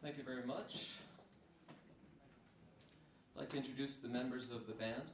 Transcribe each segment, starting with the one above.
Thank you very much. I'd like to introduce the members of the band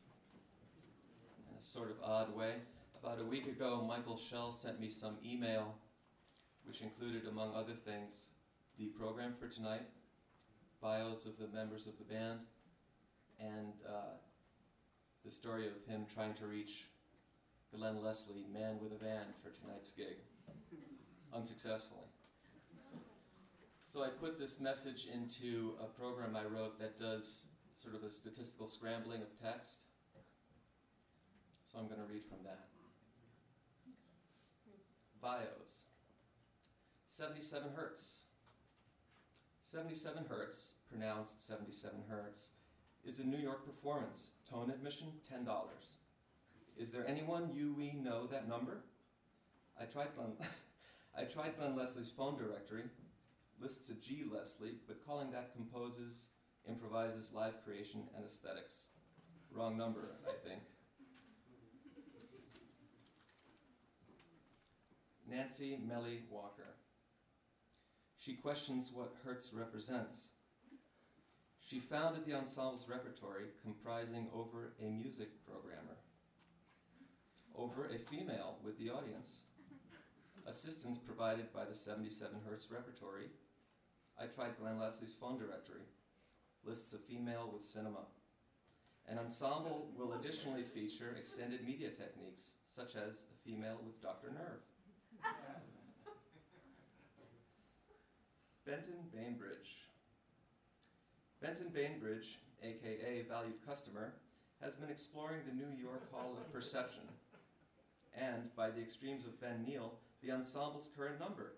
in a sort of odd way. About a week ago, Michael Schell sent me some email which included, among other things, the program for tonight, bios of the members of the band, and the story of him trying to reach Glenn Leslie, man with a van, for tonight's gig, unsuccessfully. So I put this message into a program I wrote that does sort of a statistical scrambling of text. So I'm going to read from that. Bios. 77 Hertz. 77 Hertz, pronounced 77 Hertz, is a New York performance. Tone admission, $10. Is there anyone we know that number? I tried Glenn Leslie's phone directory. Lists a G. Leslie, but calling that composes, improvises, live creation, and aesthetics. Wrong number, I think. Nancy Melly Walker. She questions what Hertz represents. She founded the ensemble's repertory comprising over a music programmer, over a female with the audience, assistance provided by the 77 Hertz repertory. I tried Glenn Leslie's phone directory, lists a female with cinema. An ensemble will additionally feature extended media techniques, such as a female with Dr. Nerve. Benton Bainbridge. Benton Bainbridge, aka Valued Customer, has been exploring the New York Hall of Perception, and by the extremes of Ben Neal, the ensemble's current number.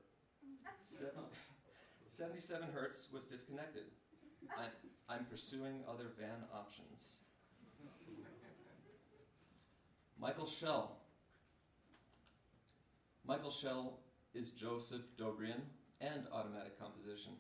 77 Hertz was disconnected. I'm pursuing other van options. Michael Schell. Michael Schell is Joseph Dobrian and automatic composition.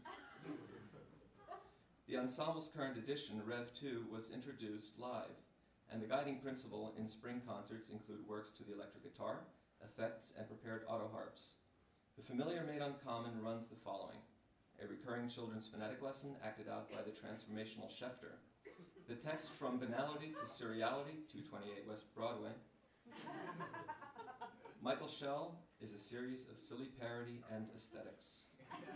The ensemble's current edition, Rev 2, was introduced live, and the guiding principle in spring concerts include works to the electric guitar, effects, and prepared auto harps. The familiar Made Uncommon runs the following: a recurring children's phonetic lesson acted out by the transformational Schefter. The text from banality to surreality, 228 West Broadway. Michael Schell is a series of silly parody and aesthetics.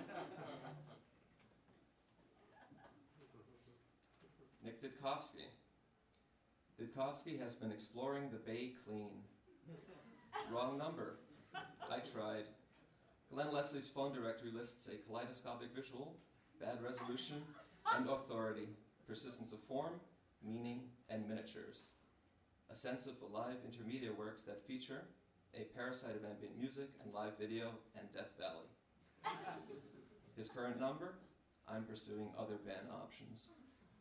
Nick Didkovsky. Didkovsky has been exploring the Bay Clean. Wrong number. I tried. Glenn Leslie's phone directory lists a kaleidoscopic visual, bad resolution, and authority, persistence of form, meaning, and miniatures. A sense of the live intermedia works that feature a parasite of ambient music and live video and Death Valley. His current number, I'm pursuing other van options.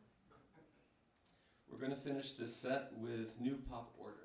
We're going to finish this set with New Pop Order.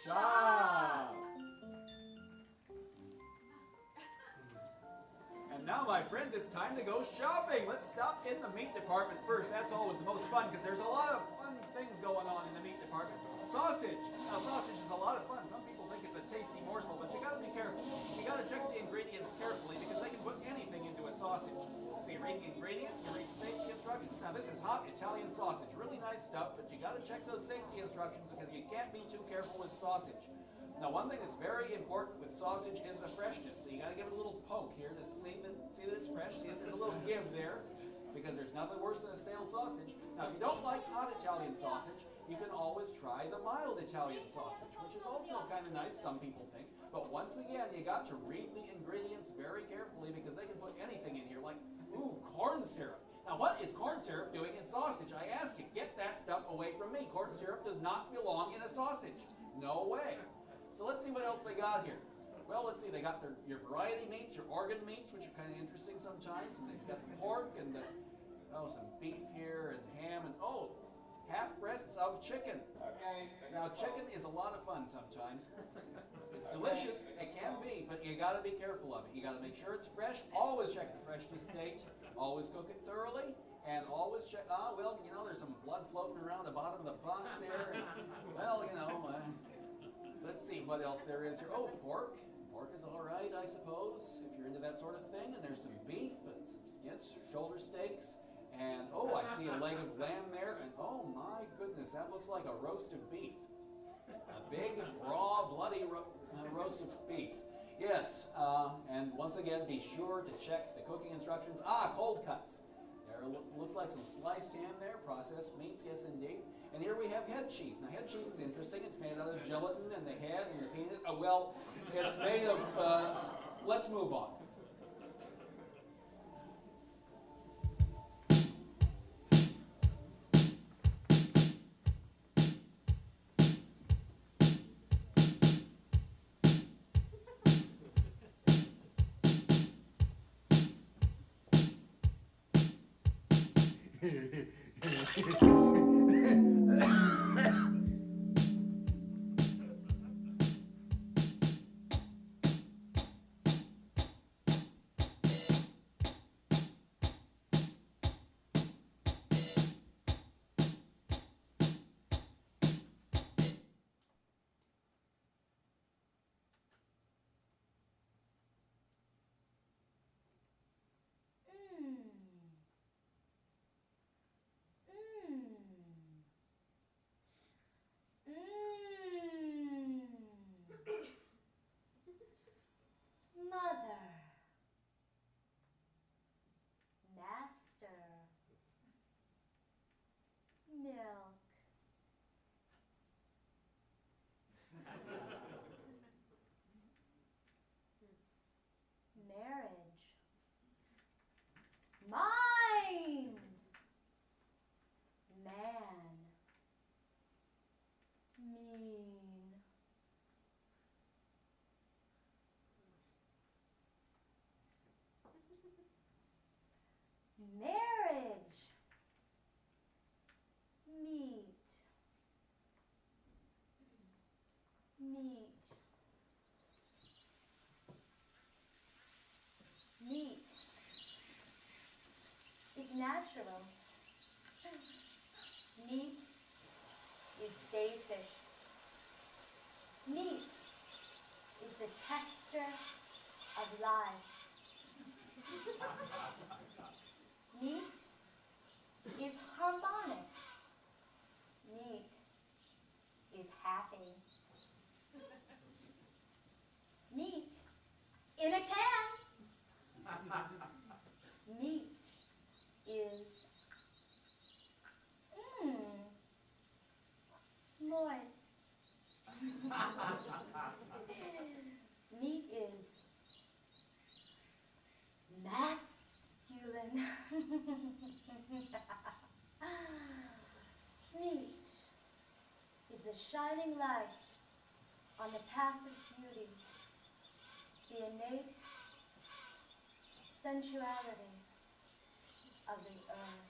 Stop! And now, my friends, it's time to go shopping. Let's stop in the meat department first. That's always the most fun because there's a lot of fun things going on in the meat department. Sausage. Now, sausage is a lot of fun. Some people think it's a tasty morsel, but you got to be careful. You got to check the ingredients carefully because they can put anything into a sausage. So you read the ingredients, you read the safety instructions. Now, this is hot Italian sausage. Really nice stuff, but you got to check those safety instructions because you can't be too careful with sausage. Now, one thing that's very important with sausage is the freshness. So you got to give it a little poke here to see that it's fresh. See that there's a little give there, because there's nothing worse than a stale sausage. Now, if you don't like hot Italian sausage, you can always try the mild Italian sausage, which is also kind of nice, some people think. But once again, you got to read the ingredients very carefully because they can put anything in here, like, ooh, corn syrup. Now, what is corn syrup doing in sausage? I ask you, get that stuff away from me. Corn syrup does not belong in a sausage. No way. So let's see what else they got here. Well, let's see. They got your variety meats, your organ meats, which are kind of interesting sometimes. And they've got pork and some beef here and ham and, half breasts of chicken. Okay. Now, chicken is a lot of fun sometimes. It's delicious. It can be, but you got to be careful of it. You got to make sure it's fresh. Always check the freshness date. Always cook it thoroughly. And always check, there's some blood floating around the bottom of the box there. And, let's see what else there is here. Oh, pork. Pork is all right, I suppose, if you're into that sort of thing. And there's some beef and some shoulder steaks. And, I see a leg of lamb there. And, oh, my goodness, that looks like a roast of beef. A big, raw, bloody roast of beef. Yes, and once again, be sure to check the cooking instructions. Cold cuts. There looks like some sliced ham there, processed meats, yes indeed. And here we have head cheese. Now, head cheese is interesting. It's made out of gelatin and the head and the peanut. It's made of, let's move on. Meat is natural. Meat is basic. Meat is the texture of life. Meat is harmonic. Meat is happy. Meat in a can. Meat is moist. Meat is masculine. Meat is the shining light on the path of beauty, the innate sensuality of the earth.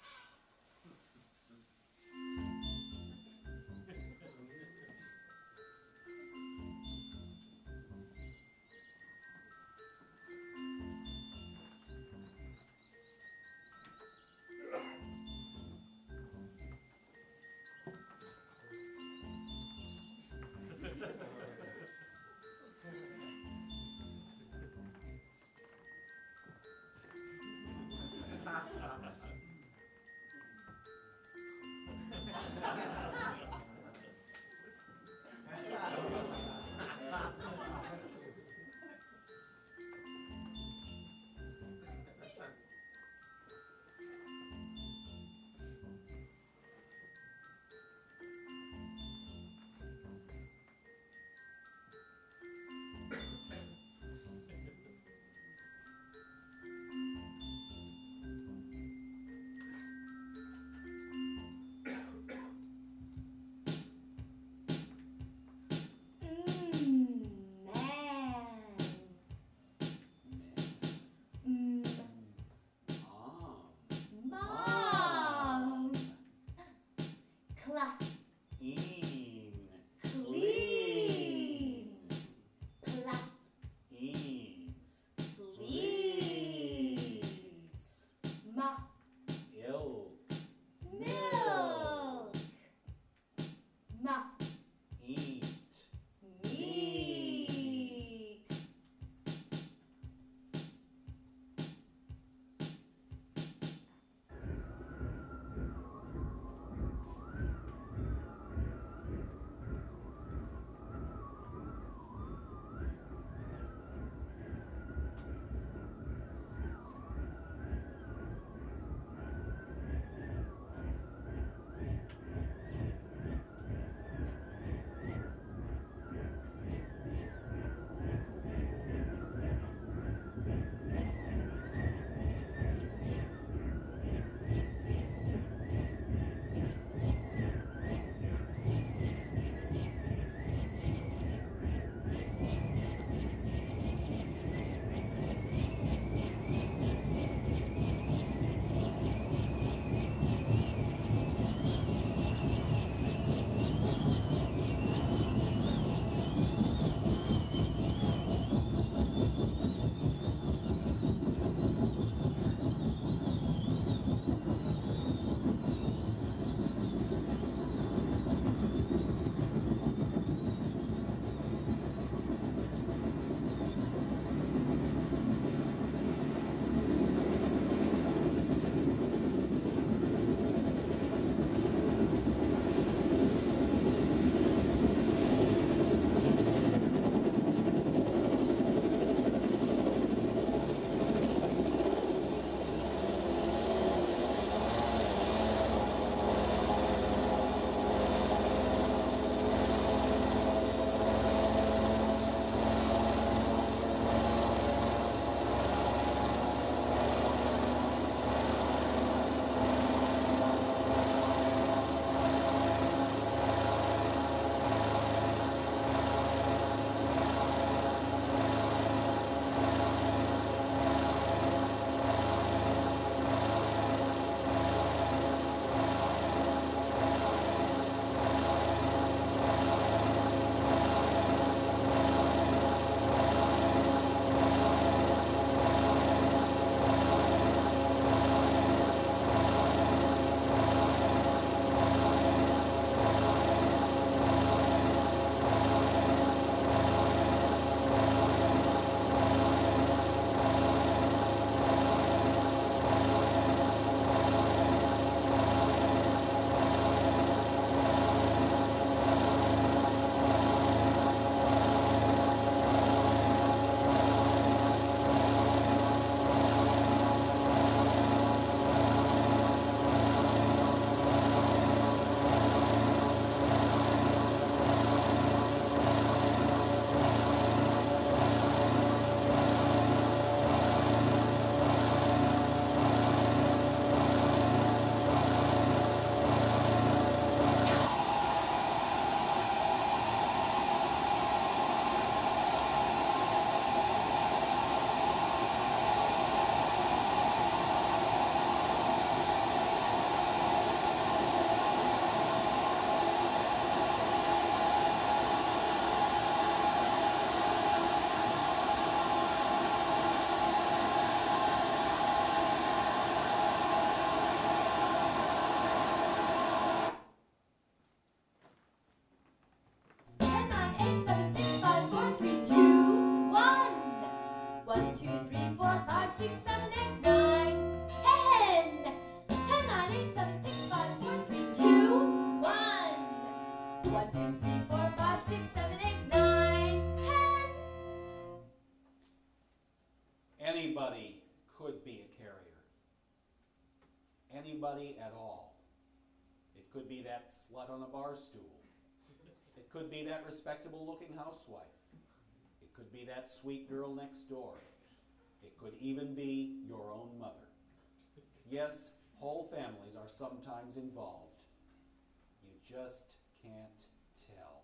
anybody at all. It could be that slut on a bar stool. It could be that respectable-looking housewife. It could be that sweet girl next door. It could even be your own mother. Yes, whole families are sometimes involved. You just can't tell.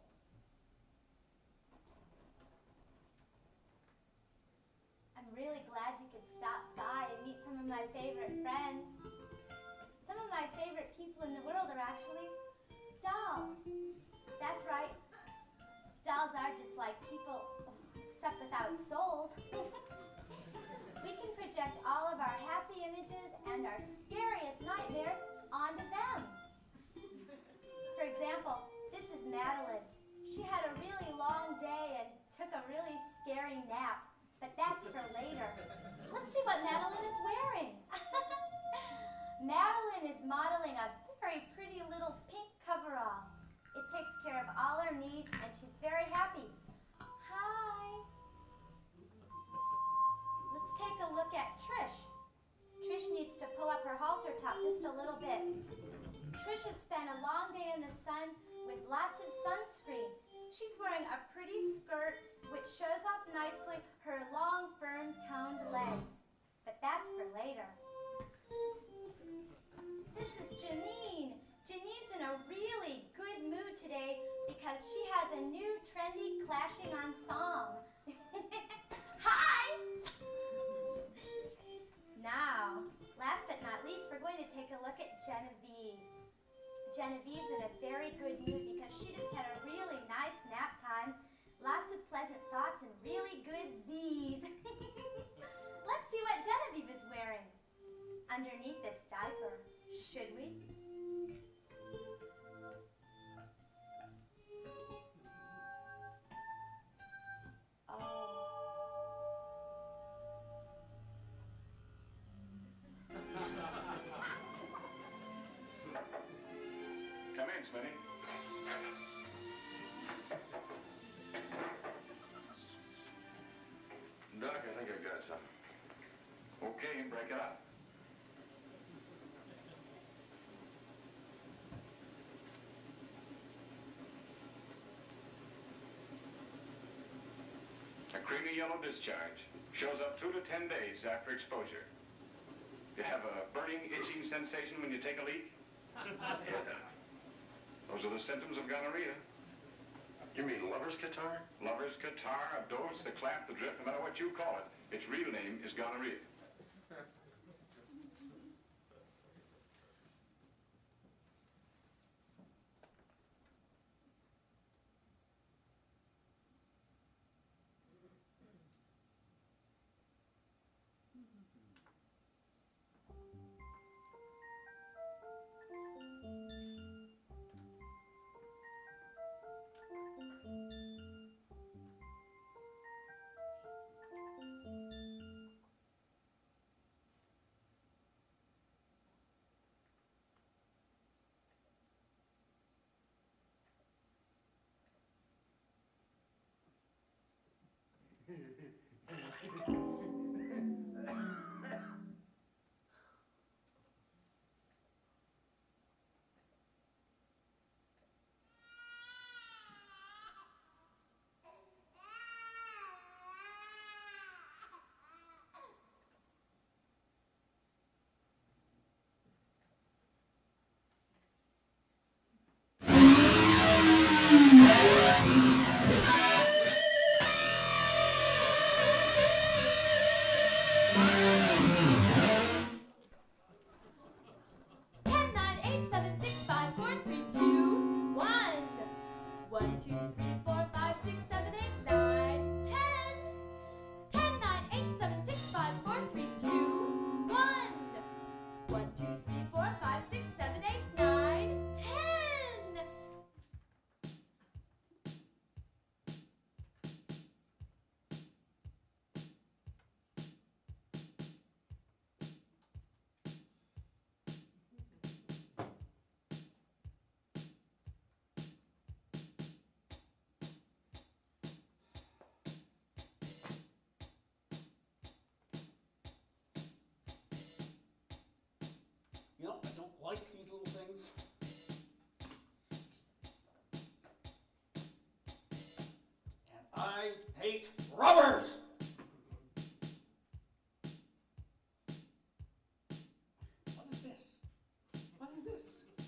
I'm really glad you could stop by and meet some of my favorite friends. Some of my favorite people in the world are actually dolls. That's right. Dolls are just like people, except without souls. We can project all of our happy images and our scariest nightmares onto them. For example, this is Madeline. She had a really long day and took a really scary nap, but that's for later. Let's see what Madeline is wearing. Madeline is modeling a very pretty little pink coverall. It takes care of all her needs and she's very happy. Hi. Let's take a look at Trish. Trish needs to pull up her halter top just a little bit. Trish has spent a long day in the sun with lots of sunscreen. She's wearing a pretty skirt which shows off nicely her long, firm, toned legs. But that's for later. This is Janine. Janine's in a really good mood today because she has a new trendy clashing on song. Hi! Now, last but not least, we're going to take a look at Genevieve. Genevieve's in a very good mood because she just had a really nice nap time, lots of pleasant thoughts, and really good Z's. Let's see what Genevieve is wearing underneath this diaper. Should we? Come in, Smitty. Doc, I think I got some. Okay, break it up. A creamy yellow discharge. Shows up 2 to 10 days after exposure. You have a burning, itching sensation when you take a leak? Yeah. Those are the symptoms of gonorrhea. You mean lover's catarrh? Lover's catarrh, a dose, the clap, the drip, no matter what you call it. Its real name is gonorrhea. You know, I don't like these little things. And I hate rubbers! What is this? What is this?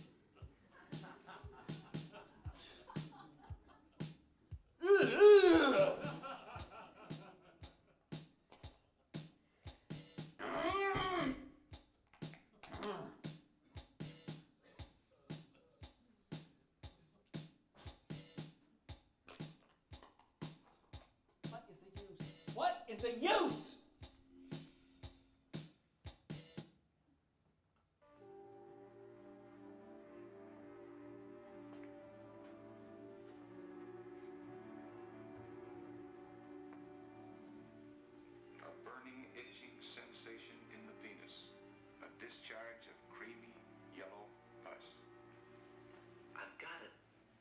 What is the use? A burning, itching sensation in the penis. A discharge of creamy, yellow pus. I've got it.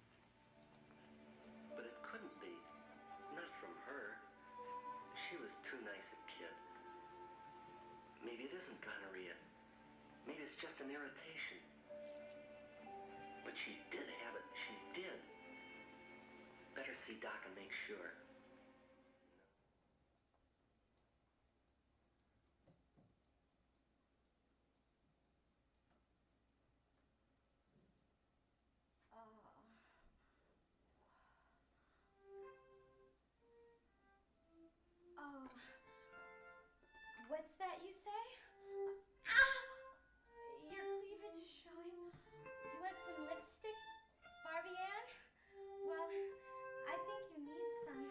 But it couldn't be. Not from her. She was too nice a kid. Maybe it isn't gonorrhea. Maybe it's just an irritation. But she did have it. She did. Better see Doc and make sure. Oh, what's that you say? Ah! Your cleavage is showing. You want some lipstick, Barbie Ann? Well, I think you need some.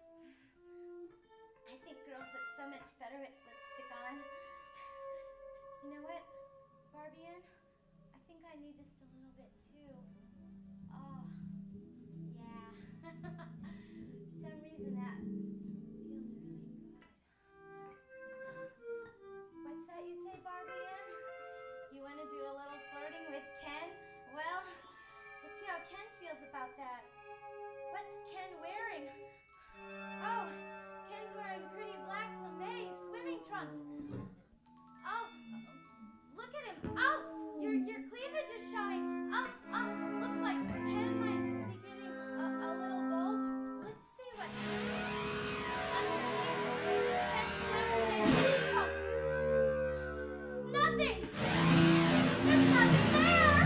I think girls look so much better with lipstick on. You know what, Barbie Ann? I think I need just a little bit too. Oh, yeah. For some reason that feels really good. What's that you say, Barbie Ann? You want to do a little flirting with Ken? Well, let's see how Ken feels about that. What's Ken wearing? Oh, Ken's wearing pretty black lame swimming trunks. Oh, look at him. Oh, your cleavage is showing. Looks like Ken might be getting a little bulge. Let's see what's underneath Ken's black lame swimming trunks. Nothing. There's nothing there.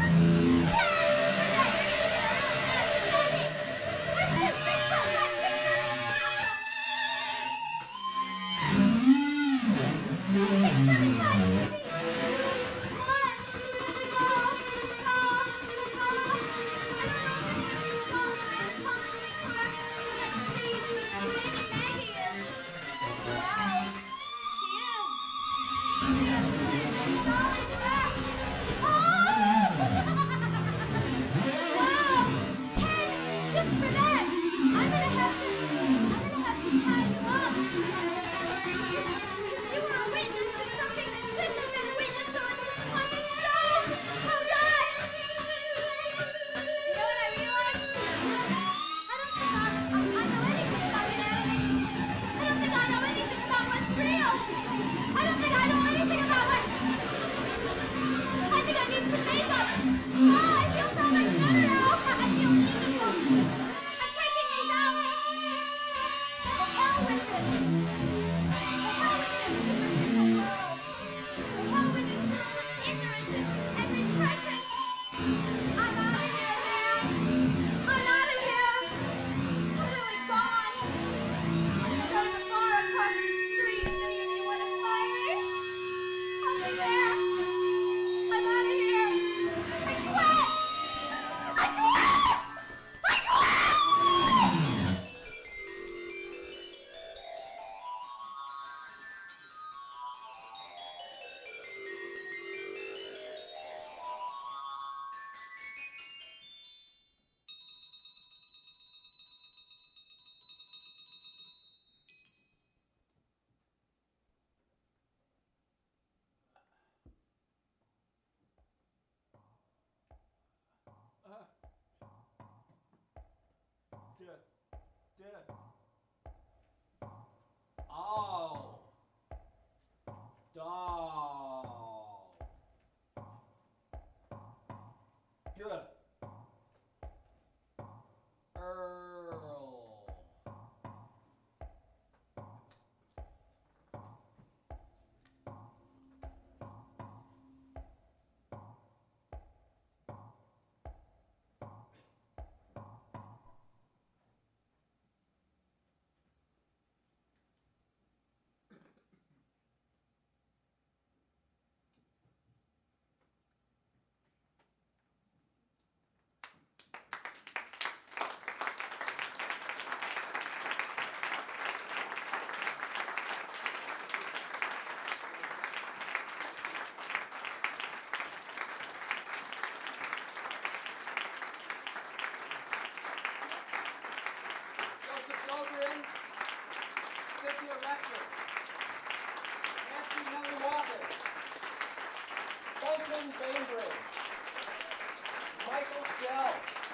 Shell.